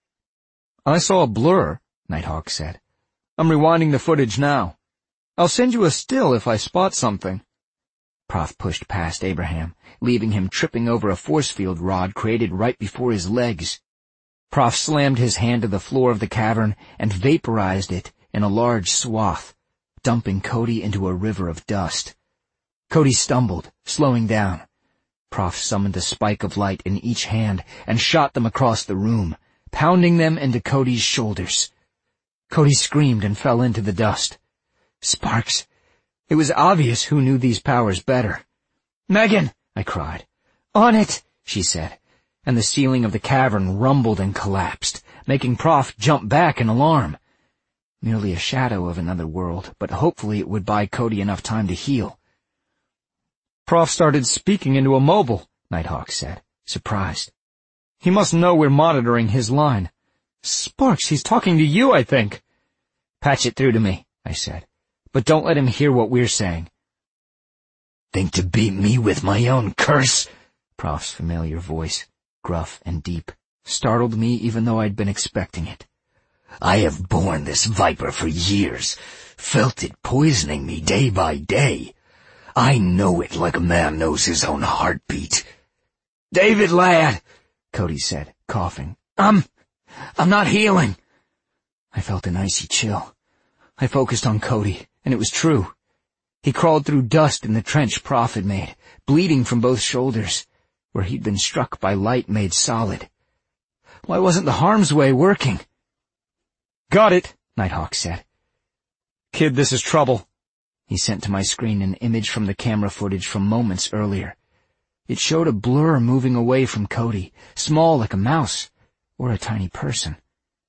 "I saw a blur," Nighthawk said. "I'm rewinding the footage now. I'll send you a still if I spot something." Prof pushed past Abraham, leaving him tripping over a force field rod created right before his legs. Prof slammed his hand to the floor of the cavern and vaporized it in a large swath, dumping Cody into a river of dust. Cody stumbled, slowing down. Prof summoned a spike of light in each hand and shot them across the room, pounding them into Cody's shoulders. Cody screamed and fell into the dust. Sparks. It was obvious who knew these powers better. "Megan!" I cried. "On it!" she said, and the ceiling of the cavern rumbled and collapsed, making Prof jump back in alarm. Merely a shadow of another world, but hopefully it would buy Cody enough time to heal. Prof started speaking into a mobile, Nighthawk said, surprised. He must know we're monitoring his line. Sparks, he's talking to you, I think. Patch it through to me, I said, but don't let him hear what we're saying. Think to beat me with my own curse? Prof's familiar voice, gruff and deep, startled me even though I'd been expecting it. I have borne this viper for years, felt it poisoning me day by day. I know it like a man knows his own heartbeat. David, lad, Cody said, coughing. I'm, I'm not healing. I felt an icy chill. I focused on Cody, and it was true. He crawled through dust in the trench Prof had made, bleeding from both shoulders, where he'd been struck by light made solid. Why wasn't the harm's way working? Got it, Nighthawk said. Kid, this is trouble. He sent to my screen an image from the camera footage from moments earlier. It showed a blur moving away from Cody, small like a mouse, or a tiny person.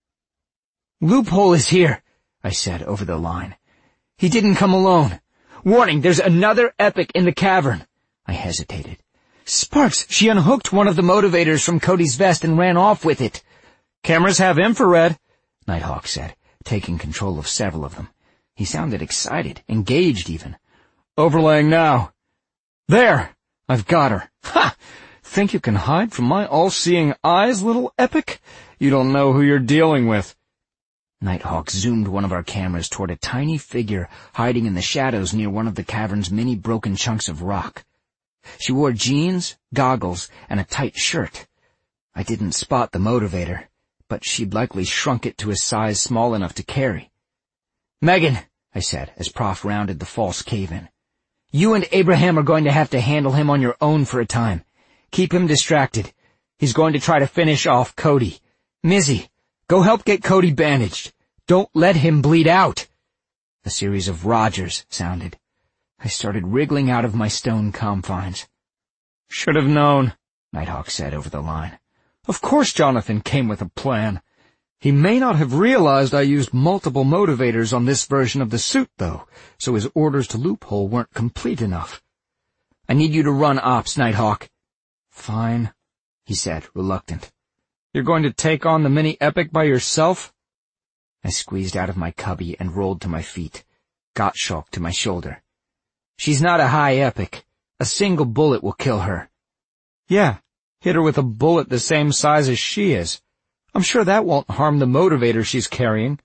Loophole is here, I said over the line. He didn't come alone. Warning, there's another epic in the cavern. I hesitated. Sparks, she unhooked one of the motivators from Cody's vest and ran off with it. Cameras have infrared, Nighthawk said, taking control of several of them. He sounded excited, engaged even. Overlaying now. There! I've got her. Ha! Think you can hide from my all-seeing eyes, little epic? You don't know who you're dealing with. Nighthawk zoomed one of our cameras toward a tiny figure hiding in the shadows near one of the cavern's many broken chunks of rock. She wore jeans, goggles, and a tight shirt. I didn't spot the motivator, but she'd likely shrunk it to a size small enough to carry. Megan, I said as Prof rounded the false cave-in. You and Abraham are going to have to handle him on your own for a time. Keep him distracted. He's going to try to finish off Cody. Mizzy, go help get Cody bandaged. Don't let him bleed out. A series of Rogers sounded. I started wriggling out of my stone confines. Should have known, Nighthawk said over the line. Of course Jonathan came with a plan. He may not have realized I used multiple motivators on this version of the suit, though, so his orders to Loophole weren't complete enough. I need you to run ops, Nighthawk. Fine, he said, reluctant. You're going to take on the mini-epic by yourself? I squeezed out of my cubby and rolled to my feet, Gottschalk to my shoulder. She's not a high epic. A single bullet will kill her. Yeah, hit her with a bullet the same size as she is. I'm sure that won't harm the motivator she's carrying.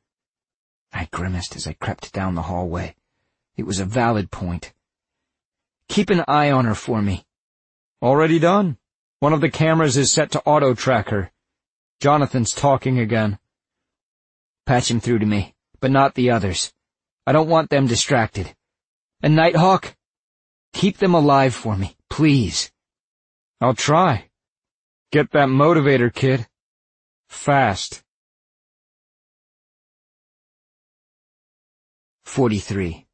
I grimaced as I crept down the hallway. It was a valid point. Keep an eye on her for me. Already done. One of the cameras is set to auto-track her. Jonathan's talking again. Patch him through to me, but not the others. I don't want them distracted. And Nighthawk, keep them alive for me, please. I'll try. Get that motivator, kid. Fast. forty-three.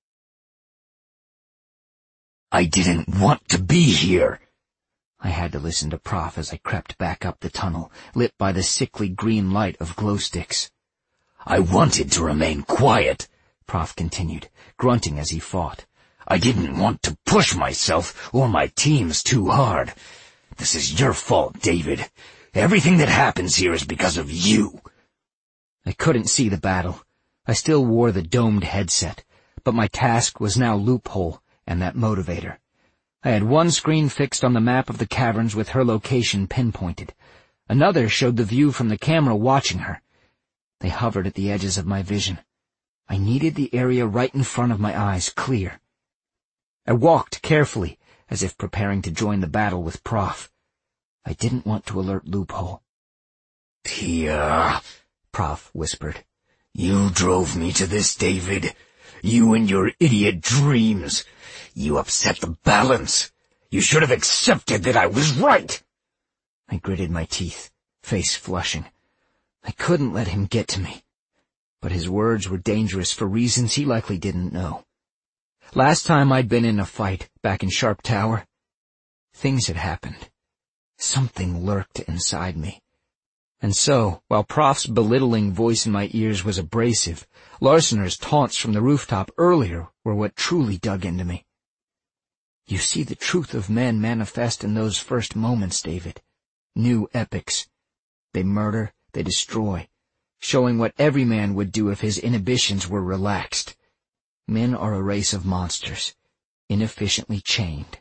I didn't want to be here. I had to listen to Prof as I crept back up the tunnel, lit by the sickly green light of glow sticks. I wanted to remain quiet, Prof continued, grunting as he fought. I didn't want to push myself or my teams too hard. This is your fault, David. Everything that happens here is because of you. I couldn't see the battle. I still wore the domed headset, but my task was now Loophole and that motivator. I had one screen fixed on the map of the caverns with her location pinpointed. Another showed the view from the camera watching her. They hovered at the edges of my vision. I needed the area right in front of my eyes clear. I walked carefully, as if preparing to join the battle with Prof. I didn't want to alert Loophole. Tia, Prof whispered. You drove me to this, David. You and your idiot dreams. You upset the balance. You should have accepted that I was right. I gritted my teeth, face flushing. I couldn't let him get to me. But his words were dangerous for reasons he likely didn't know. Last time I'd been in a fight, back in Sharp Tower, things had happened. Something lurked inside me. And so, while Prof's belittling voice in my ears was abrasive, Larsener's taunts from the rooftop earlier were what truly dug into me. You see the truth of men manifest in those first moments, David. New epics. They murder, they destroy, showing what every man would do if his inhibitions were relaxed. Men are a race of monsters, inefficiently chained.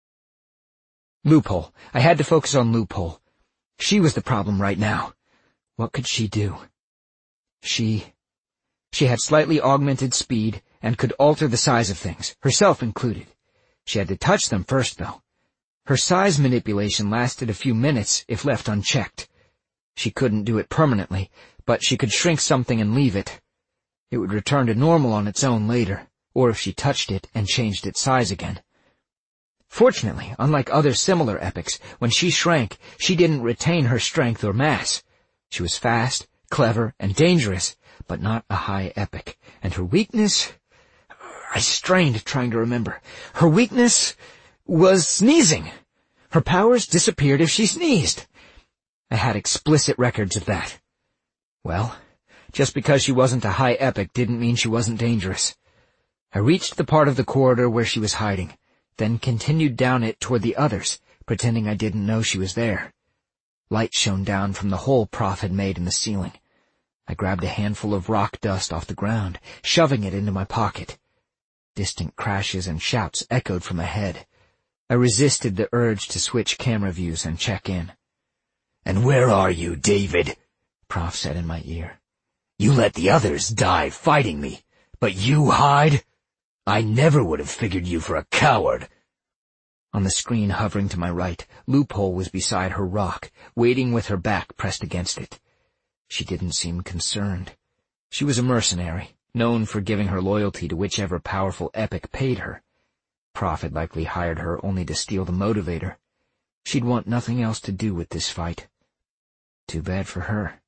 Loophole. I had to focus on Loophole. She was the problem right now. What could she do? She... She had slightly augmented speed and could alter the size of things, herself included. She had to touch them first, though. Her size manipulation lasted a few minutes if left unchecked. She couldn't do it permanently, but she could shrink something and leave it. It would return to normal on its own later, or if she touched it and changed its size again. Fortunately, unlike other similar epics, when she shrank, she didn't retain her strength or mass. She was fast, clever, and dangerous, but not a high epic. And her weakness... I strained trying to remember. Her weakness was sneezing. Her powers disappeared if she sneezed. I had explicit records of that. Well, just because she wasn't a high epic didn't mean she wasn't dangerous. I reached the part of the corridor where she was hiding, then continued down it toward the others, pretending I didn't know she was there. Light shone down from the hole Prof had made in the ceiling. I grabbed a handful of rock dust off the ground, shoving it into my pocket. Distant crashes and shouts echoed from ahead. I resisted the urge to switch camera views and check in. "And where are you, David?" Prof said in my ear. "You let the others die fighting me, but you hide? I never would have figured you for a coward." On the screen hovering to my right, Loophole was beside her rock, waiting with her back pressed against it. She didn't seem concerned. She was a mercenary, known for giving her loyalty to whichever powerful epic paid her. Prof had likely hired her only to steal the motivator. She'd want nothing else to do with this fight. Too bad for her.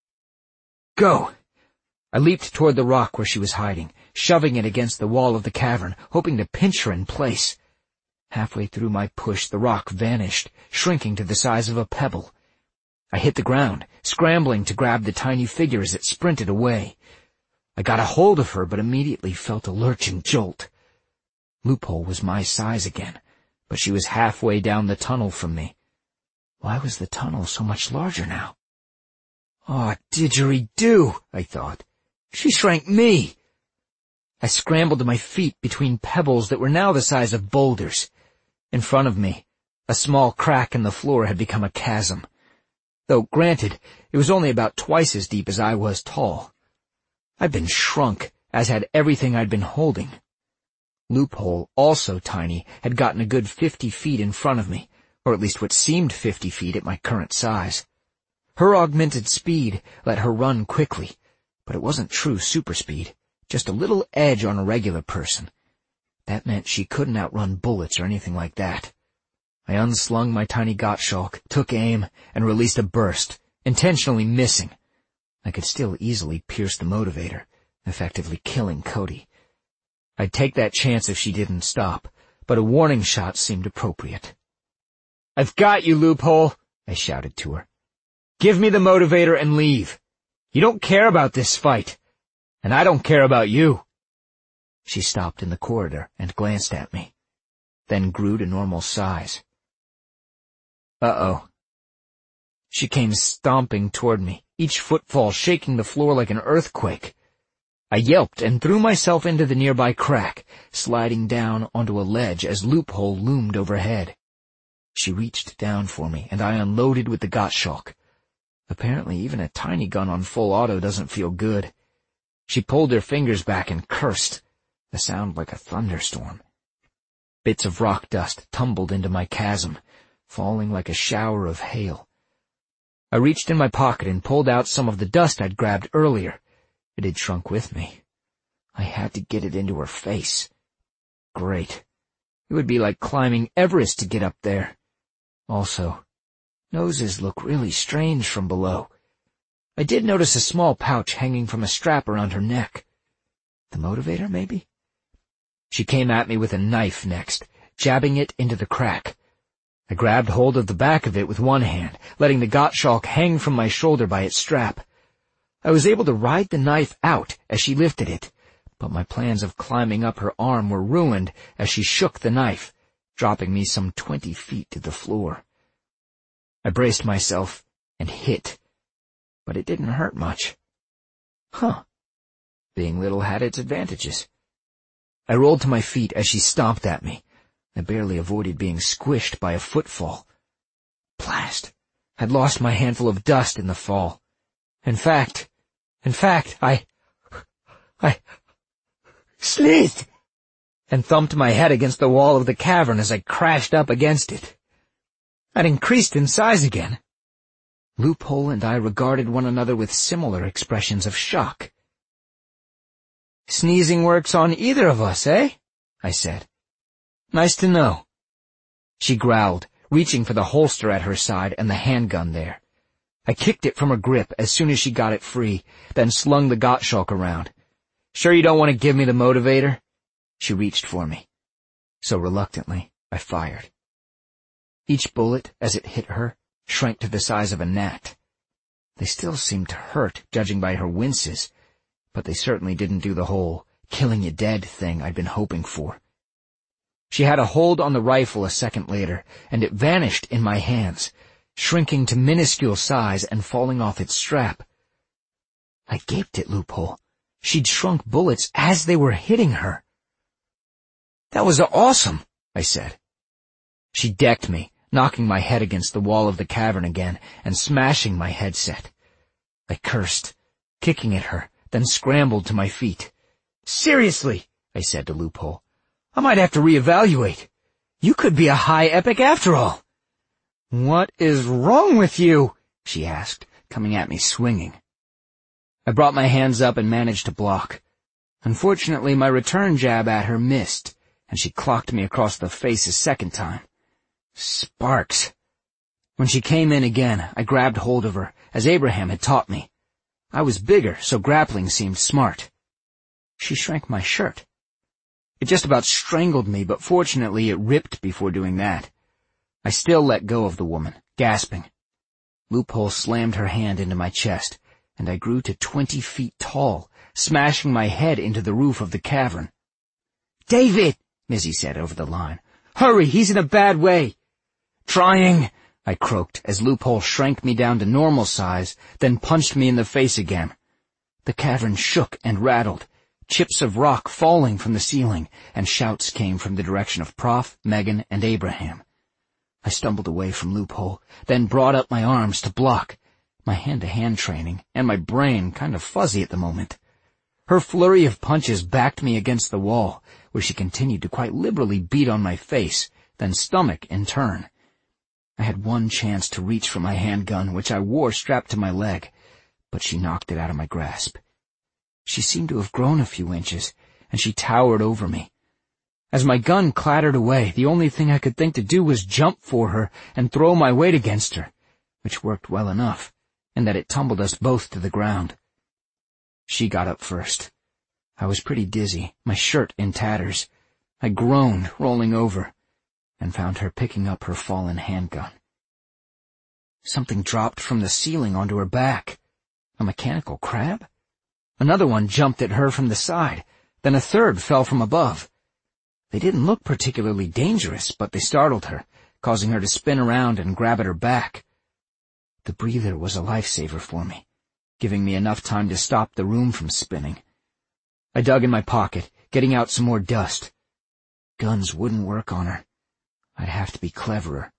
Go! I leaped toward the rock where she was hiding, shoving it against the wall of the cavern, hoping to pinch her in place. Halfway through my push, the rock vanished, shrinking to the size of a pebble. I hit the ground, scrambling to grab the tiny figure as it sprinted away. I got a hold of her, but immediately felt a lurching jolt. Loophole was my size again, but she was halfway down the tunnel from me. Why was the tunnel so much larger now? Oh, didgeridoo, I thought. She shrank me. I scrambled to my feet between pebbles that were now the size of boulders. In front of me, a small crack in the floor had become a chasm. Though, granted, it was only about twice as deep as I was tall. I'd been shrunk, as had everything I'd been holding. Loophole, also tiny, had gotten a good fifty feet in front of me, or at least what seemed fifty feet at my current size. Her augmented speed let her run quickly, but it wasn't true super speed, just a little edge on a regular person. That meant she couldn't outrun bullets or anything like that. I unslung my tiny Gottschalk, took aim, and released a burst, intentionally missing. I could still easily pierce the motivator, effectively killing Cody. I'd take that chance if she didn't stop, but a warning shot seemed appropriate. "I've got you, Loophole," I shouted to her. "Give me the motivator and leave. You don't care about this fight, and I don't care about you." She stopped in the corridor and glanced at me, then grew to normal size. Uh-oh. She came stomping toward me, each footfall shaking the floor like an earthquake. I yelped and threw myself into the nearby crack, sliding down onto a ledge as Loophole loomed overhead. She reached down for me, and I unloaded with the Gottschalk. Apparently even a tiny gun on full auto doesn't feel good. She pulled her fingers back and cursed, a sound like a thunderstorm. Bits of rock dust tumbled into my chasm, falling like a shower of hail. I reached in my pocket and pulled out some of the dust I'd grabbed earlier. It had shrunk with me. I had to get it into her face. Great. It would be like climbing Everest to get up there. Also, noses look really strange from below. I did notice a small pouch hanging from a strap around her neck. The motivator, maybe? She came at me with a knife next, jabbing it into the crack. I grabbed hold of the back of it with one hand, letting the Gottschalk hang from my shoulder by its strap. I was able to ride the knife out as she lifted it, but my plans of climbing up her arm were ruined as she shook the knife, dropping me some twenty feet to the floor. I braced myself and hit, but it didn't hurt much. Huh. Being little had its advantages. I rolled to my feet as she stomped at me. I barely avoided being squished by a footfall. Blast! I'd lost my handful of dust in the fall. In fact, in fact, I, I, sneezed, and thumped my head against the wall of the cavern as I crashed up against it. I'd increased in size again. Loophole and I regarded one another with similar expressions of shock. Sneezing works on either of us, eh? I said. Nice to know. She growled, reaching for the holster at her side and the handgun there. I kicked it from her grip as soon as she got it free, then slung the Gottschalk around. Sure you don't want to give me the motivator? She reached for me. So reluctantly, I fired. Each bullet, as it hit her, shrank to the size of a gnat. They still seemed to hurt, judging by her winces, but they certainly didn't do the whole killing you dead thing I'd been hoping for. She had a hold on the rifle a second later, and it vanished in my hands, shrinking to minuscule size and falling off its strap. I gaped at Loophole. She'd shrunk bullets as they were hitting her. That was awesome, I said. She decked me, knocking my head against the wall of the cavern again and smashing my headset. I cursed, kicking at her, then scrambled to my feet. Seriously, I said to Loophole, I might have to reevaluate. You could be a high epic after all. What is wrong with you? She asked, coming at me swinging. I brought my hands up and managed to block. Unfortunately, my return jab at her missed, and she clocked me across the face a second time. Sparks. When she came in again, I grabbed hold of her, as Abraham had taught me. I was bigger, so grappling seemed smart. She shrank my shirt. It just about strangled me, but fortunately it ripped before doing that. I still let go of the woman, gasping. Loophole slammed her hand into my chest, and I grew to twenty feet tall, smashing my head into the roof of the cavern. David, Mizzy said over the line. Hurry, he's in a bad way. Trying, I croaked as Loophole shrank me down to normal size, then punched me in the face again. The cavern shook and rattled, chips of rock falling from the ceiling, and shouts came from the direction of Prof, Megan, and Abraham. I stumbled away from Loophole, then brought up my arms to block, my hand-to-hand training, and my brain kind of fuzzy at the moment. Her flurry of punches backed me against the wall, where she continued to quite liberally beat on my face, then stomach in turn. I had one chance to reach for my handgun, which I wore strapped to my leg, but she knocked it out of my grasp. She seemed to have grown a few inches, and she towered over me. As my gun clattered away, the only thing I could think to do was jump for her and throw my weight against her, which worked well enough, and that it tumbled us both to the ground. She got up first. I was pretty dizzy, my shirt in tatters. I groaned, rolling over, and found her picking up her fallen handgun. Something dropped from the ceiling onto her back. A mechanical crab? Another one jumped at her from the side, then a third fell from above. They didn't look particularly dangerous, but they startled her, causing her to spin around and grab at her back. The breather was a lifesaver for me, giving me enough time to stop the room from spinning. I dug in my pocket, getting out some more dust. Guns wouldn't work on her. I'd have to be cleverer.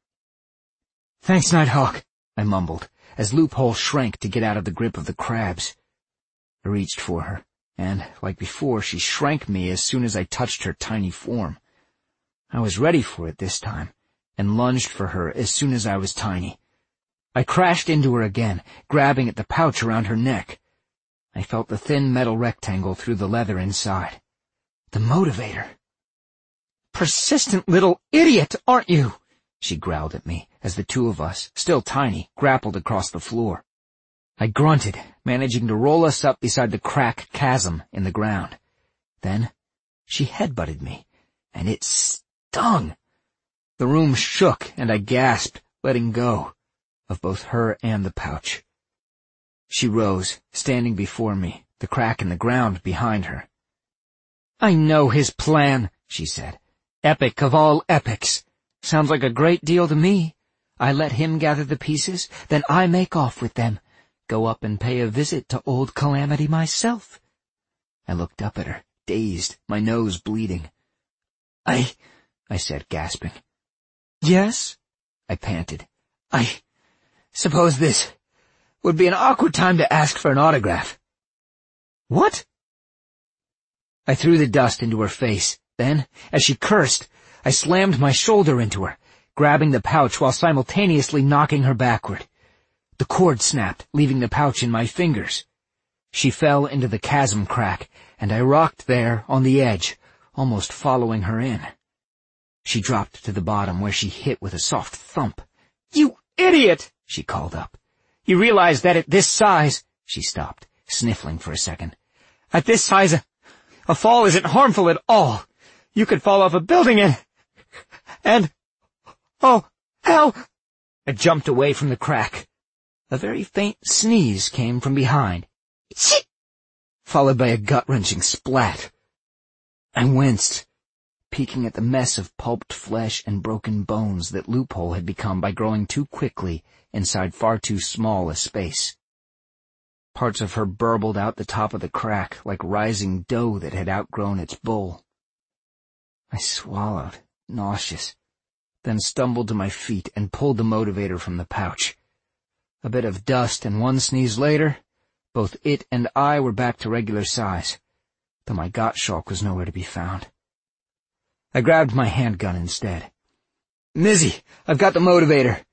Thanks, Nighthawk, I mumbled, as Loophole shrank to get out of the grip of the crabs. I reached for her, and, like before, she shrank me as soon as I touched her tiny form. I was ready for it this time, and lunged for her as soon as I was tiny. I crashed into her again, grabbing at the pouch around her neck. I felt the thin metal rectangle through the leather inside. The motivator. Persistent little idiot, aren't you? She growled at me as the two of us, still tiny, grappled across the floor. I grunted, managing to roll us up beside the crack chasm in the ground. Then she headbutted me, and it stung. The room shook, and I gasped, letting go of both her and the pouch. She rose, standing before me, the crack in the ground behind her. "I know his plan," she said. "Epic of all epics. Sounds like a great deal to me. I let him gather the pieces, then I make off with them. Go up and pay a visit to old Calamity myself." I looked up at her, dazed, my nose bleeding. I, I said, gasping. "Yes?" I panted. I suppose this would be an awkward time to ask for an autograph." "What?" I threw the dust into her face. Then, as she cursed, I slammed my shoulder into her, grabbing the pouch while simultaneously knocking her backward. The cord snapped, leaving the pouch in my fingers. She fell into the chasm crack, and I rocked there on the edge, almost following her in. She dropped to the bottom, where she hit with a soft thump. "You idiot!" she called up. "You realize that at this size—" She stopped, sniffling for a second. "At this size, a, a fall isn't harmful at all. You could fall off a building and... and... oh, hell!" I jumped away from the crack. A very faint sneeze came from behind, followed by a gut-wrenching splat. I winced, peeking at the mess of pulped flesh and broken bones that Loophole had become by growing too quickly inside far too small a space. Parts of her burbled out the top of the crack like rising dough that had outgrown its bowl. I swallowed, nauseous, then stumbled to my feet and pulled the motivator from the pouch. A bit of dust and one sneeze later, both it and I were back to regular size, though my Gottschalk was nowhere to be found. I grabbed my handgun instead. "Mizzy, I've got the motivator.